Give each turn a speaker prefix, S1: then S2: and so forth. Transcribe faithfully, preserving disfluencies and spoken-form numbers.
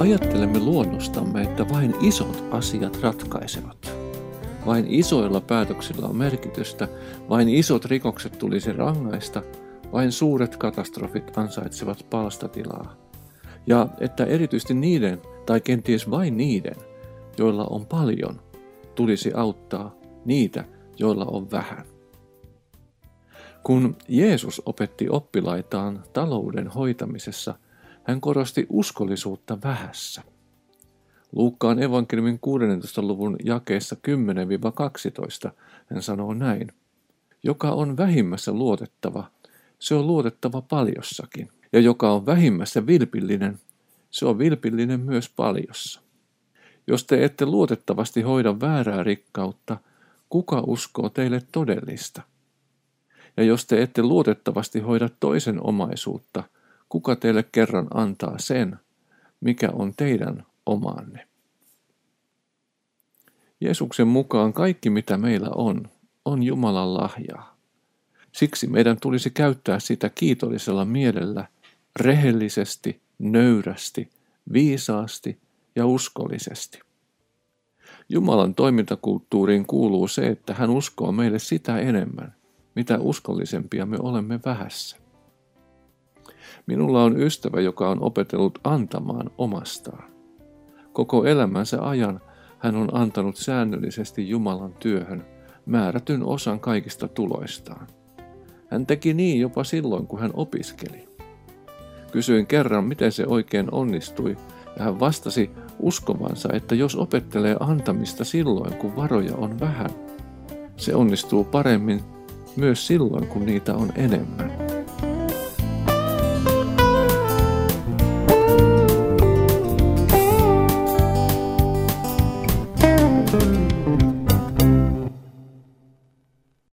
S1: Ajattelemme luonnostamme, että vain isot asiat ratkaisevat. Vain isoilla päätöksillä on merkitystä, vain isot rikokset tulisi rangaista, vain suuret katastrofit ansaitsevat palstatilaa. Ja että erityisesti niiden, tai kenties vain niiden, joilla on paljon, tulisi auttaa niitä, joilla on vähän. Kun Jeesus opetti oppilaitaan talouden hoitamisessa, hän korosti uskollisuutta vähässä. Luukkaan evankeliumin kuudennentoista luvun jakeessa kymmenen kaksitoista hän sanoo näin. Joka on vähimmässä luotettava, se on luotettava paljossakin. Ja joka on vähimmässä vilpillinen, se on vilpillinen myös paljossa. Jos te ette luotettavasti hoida väärää rikkautta, kuka uskoo teille todellista? Ja jos te ette luotettavasti hoida toisen omaisuutta, kuka teille kerran antaa sen, mikä on teidän omaanne? Jeesuksen mukaan kaikki mitä meillä on, on Jumalan lahjaa. Siksi meidän tulisi käyttää sitä kiitollisella mielellä, rehellisesti, nöyrästi, viisaasti ja uskollisesti. Jumalan toimintakulttuuriin kuuluu se, että hän uskoo meille sitä enemmän, mitä uskollisempia me olemme vähässä. Minulla on ystävä, joka on opetellut antamaan omastaan. Koko elämänsä ajan hän on antanut säännöllisesti Jumalan työhön määrätyn osan kaikista tuloistaan. Hän teki niin jopa silloin, kun hän opiskeli. Kysyin kerran, miten se oikein onnistui, ja hän vastasi uskovansa, että jos opettelee antamista silloin, kun varoja on vähän, se onnistuu paremmin myös silloin, kun niitä on enemmän. Thank you.